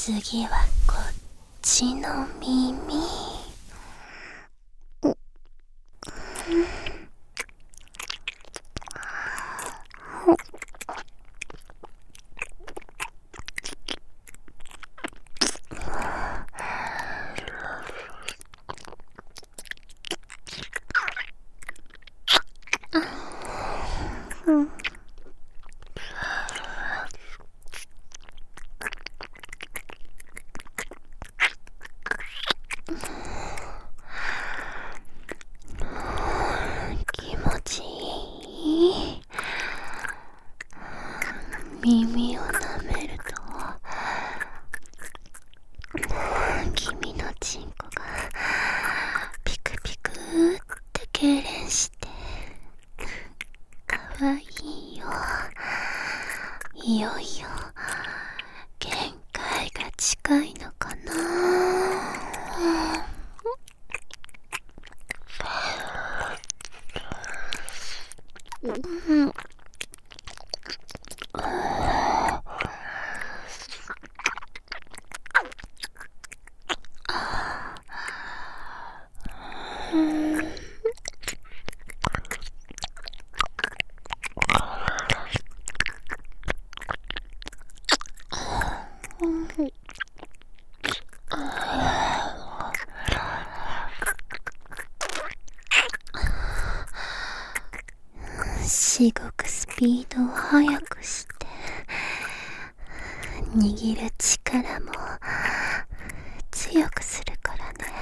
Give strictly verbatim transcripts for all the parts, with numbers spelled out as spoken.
次はこっちの耳。気持ちいい。耳を舐めると君のチンコがピクピクって痙攣してかわいいよ。いよいよ限界が近いのかな。うんしごくスピードを速くして握る力も強くするからね。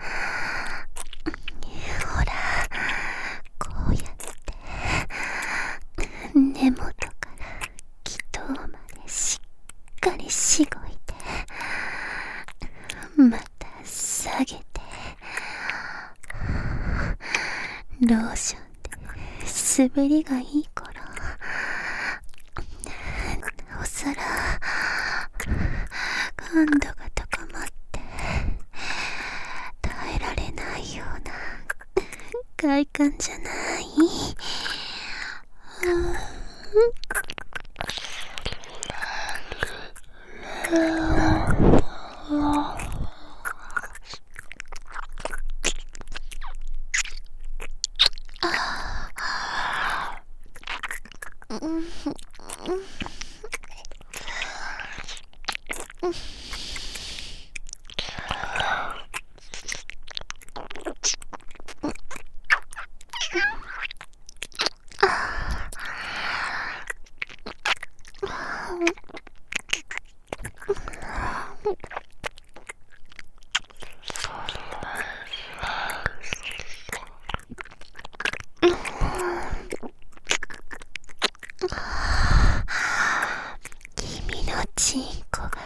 ほらこうやって根元から気頭までしっかりしごいて、また下げて、ローションで滑りがいい頃お皿感度が高まって耐えられないような快感じゃない？君のチンコが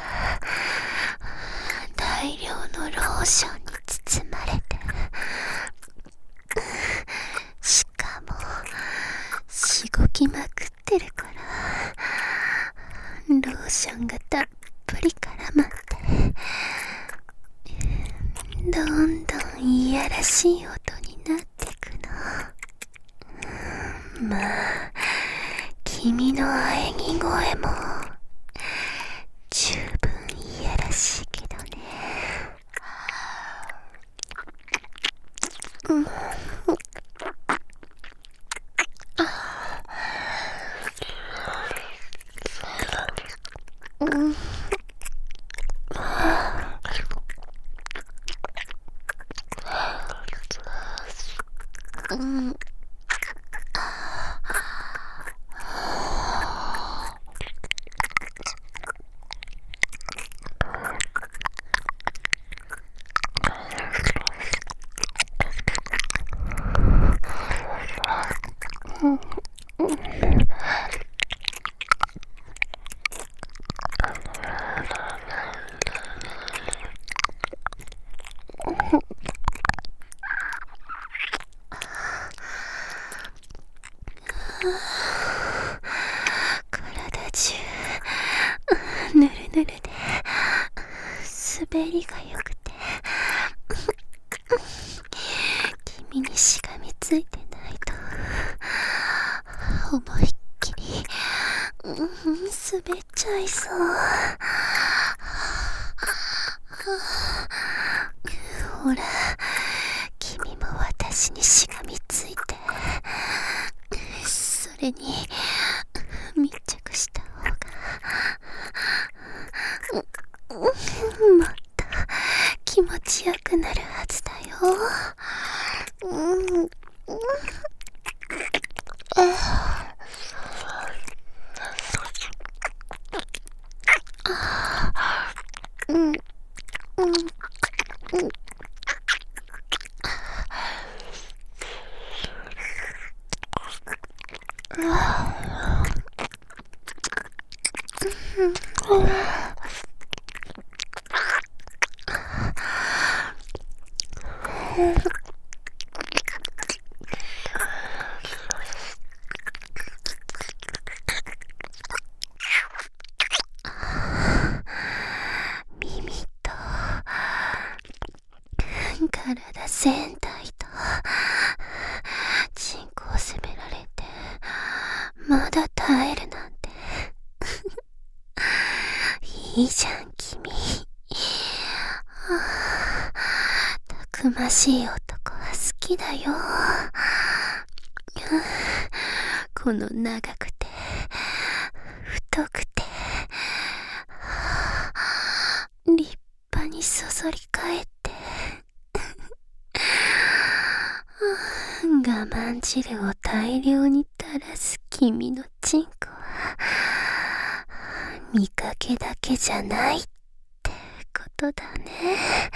大量のローションに包まれて、しかもしごきまくってるからローションがたっぷり絡まってどんどんいやらしい音になってくの。まあ君の喘ぎ声も十分いやらしいけどね。うんうんうん体中ぬるぬるで滑りがよくて君にしがみついてないと思いっきり、うん、滑っちゃいそう。 ほら、君も私にしがみついて、それに密着した方がもっと気持ちよくなるはずだよ。うんうんうん耳と体全体とチンコを責められてまだ耐えるなんていいじゃん君。たくましい男は好きだよ。この長くて太くて立派にそそり返って我慢汁を大量に垂らす君のチンコは見かけだけじゃないってことだね。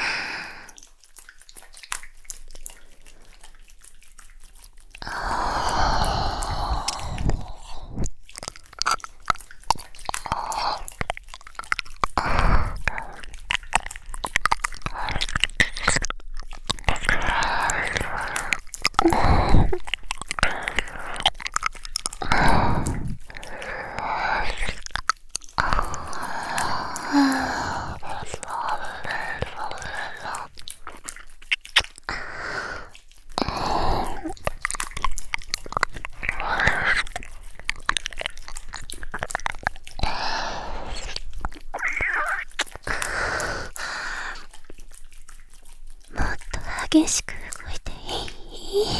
激しく動いていい？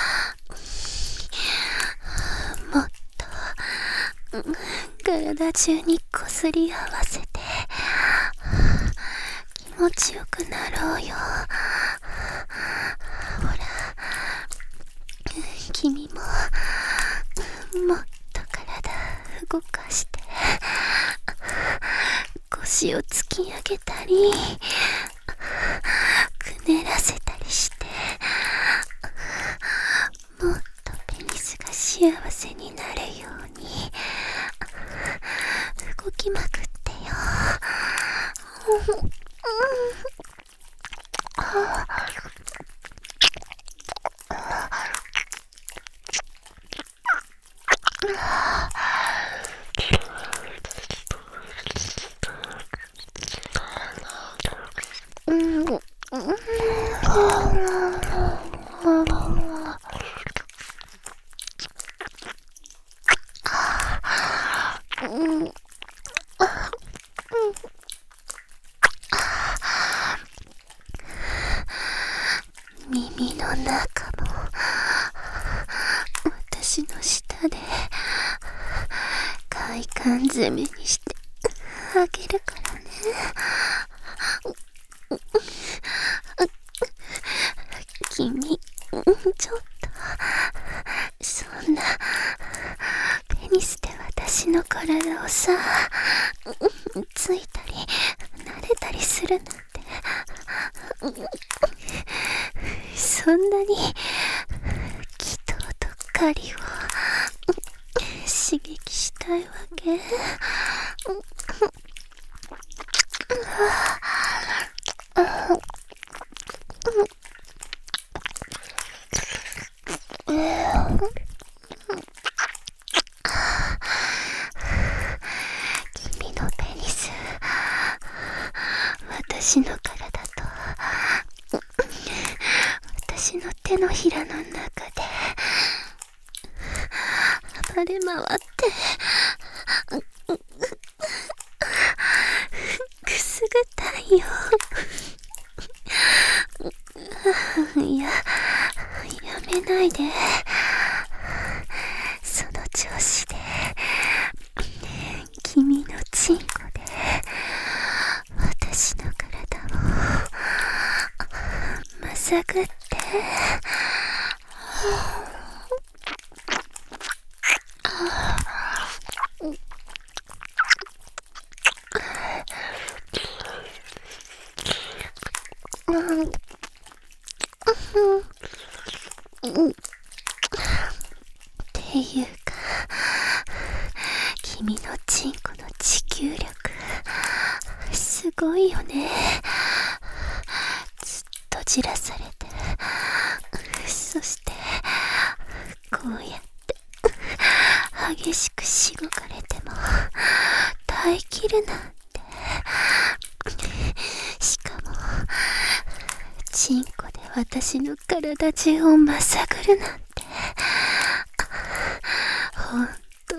もっと体中にこすり合わせて気持ちよくなろうよ。ほら、君ももっと体動かして腰を突き上げたりくねらせたりして、もっとペニスが幸せになるように動きまくってよ。耳の中も私の舌で快感攻めにしてあげるからね。君、ちょっとそんなペニスで私の体をさついたり撫れたりするなんて、そんなに気ととっかりを刺激したいわけ？君のペニス、私の体と私の手のひらの中で暴れ回ってくすぐったいよ。 ないで。その調子で君のチンコで私の体をまさぐって。っていうか、君のチンコの持久力すごいよね。ずっとじらされて、そしてこうやって激しくしごかれても耐えきるなんて。しかもチンコで私の体中をまさぐるなんて、ほんと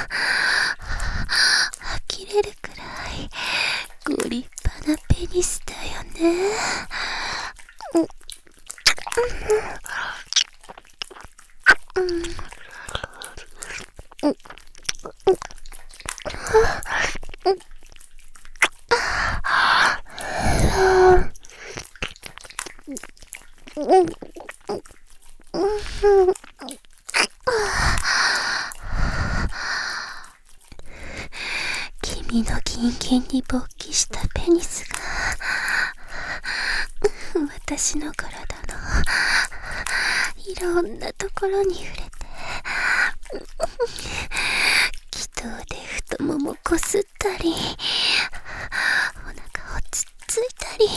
呆れるくらいご立派なペニスだよね。君のギンギンに勃起したペニスが私の体のいろんなところに触れて、気筒で太ももこすったり、お腹をつっついたり、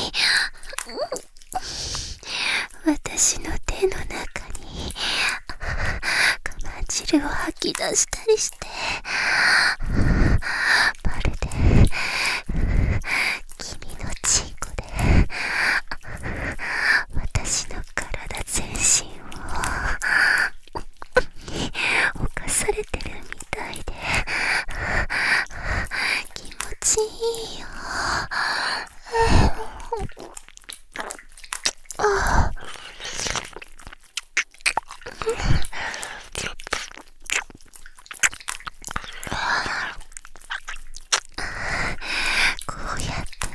私の手の中にカマ汁を吐き出したりして、まるで君のチンコで私の体全身を侵されてるみたいで気持ちいいよ。こうやって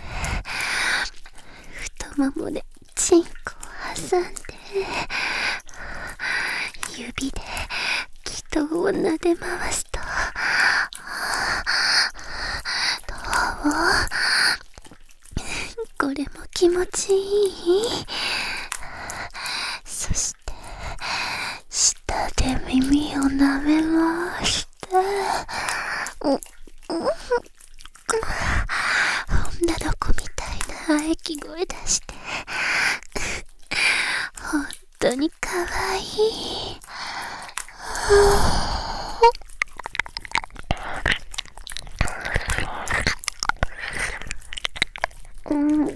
太ももでチンコを挟んで、指で気筒を撫で回すと、どう？これも気持ちいい？そして舌で耳を舐めまして、うん女の子みたいな喘ぎ声出して本当にかわいい。うん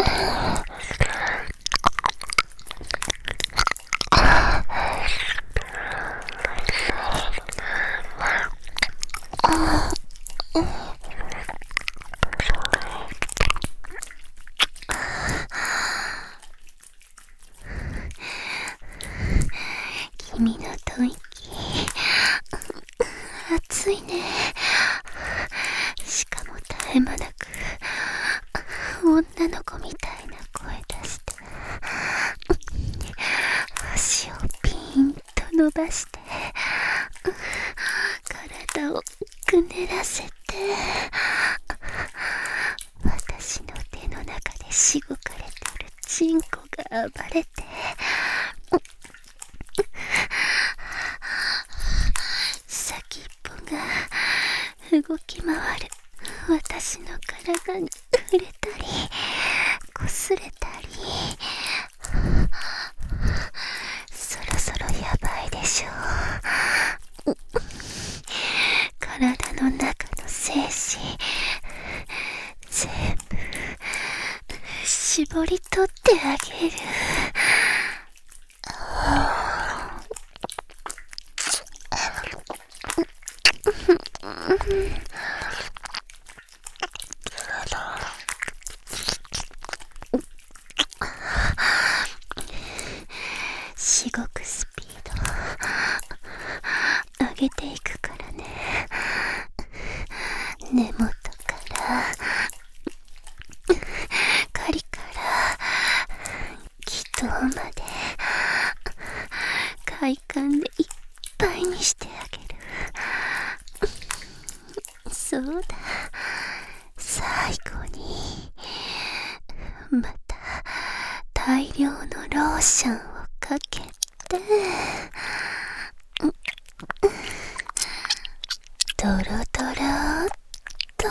君の吐息熱いね。しかも絶え間なく女の子みたいな声出して、足をピーンと伸ばして体をくねらせて、私の手の中でしごかれてるチンコが暴れて、先っぽが動き回る私の体に触れたりこすれたり、そろそろやばいでしょ。体の中の精子全部絞り取ってあげる。しごくスピーげていくからね。根元からカリから気筒まで快感でいっぱいにしてあげる。そうだ、最後にまた大量のローションをかけて、ドロドロっと。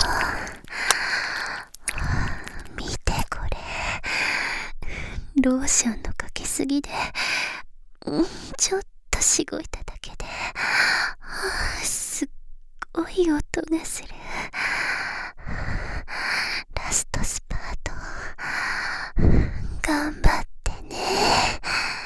見てこれ、ローションのかけすぎで、うん、ちょっとしごいただけで、はあ、すっごい音がする。ラストスパート頑張ってね。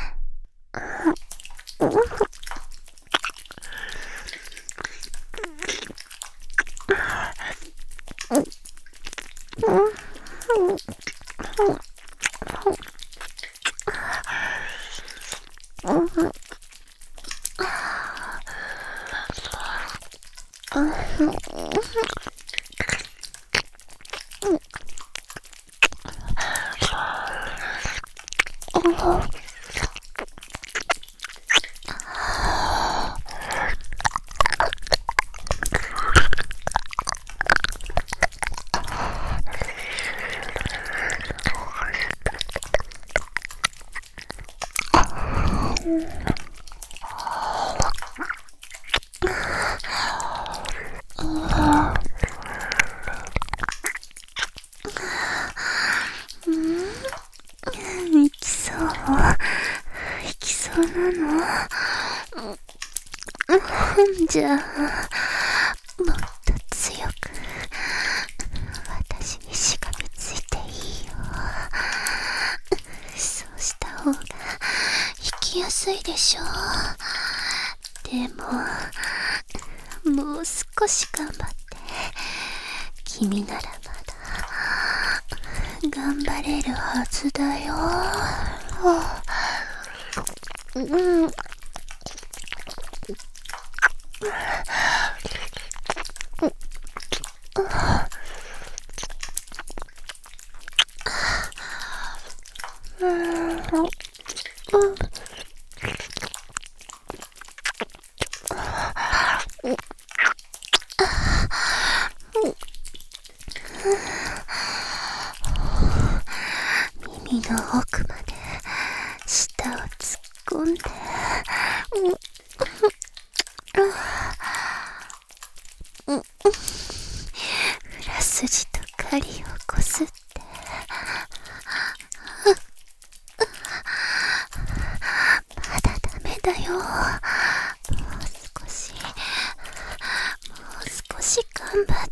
いきそういきそうなの。じゃあもっと強く私にしがみついていいよ。そうした方が生きやすいでしょ。でももう少し頑張って、君ならまだ頑張れるはずだよ。うん。耳の奥まで舌を突っ込んで、裏筋と狩りをこすって、まだダメだよ。もう少しもう少し頑張って。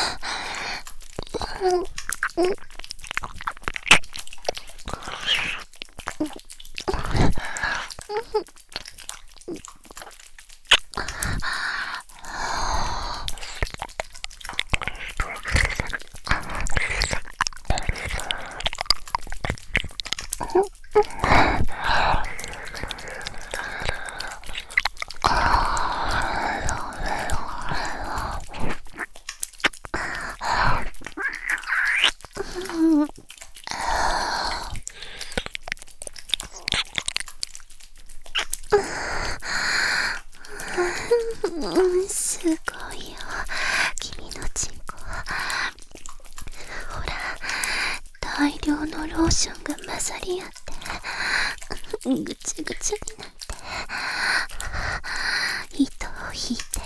すごいよ、君のチンコ。ほら、大量のローションが混ざり合ってぐちゃぐちゃになって、糸を引いて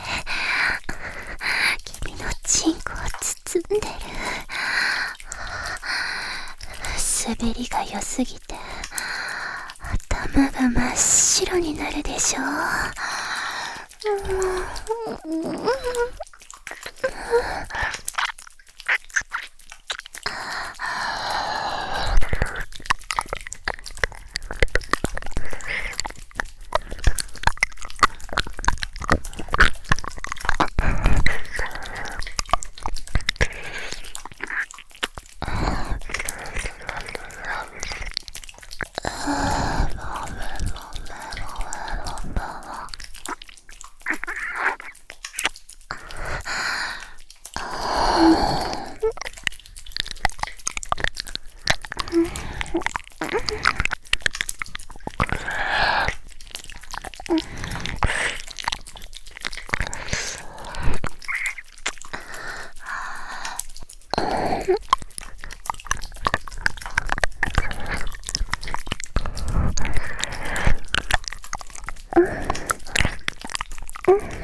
君のチンコを包んでる。滑りが良すぎて頭が真っ白になるでしょ。 うん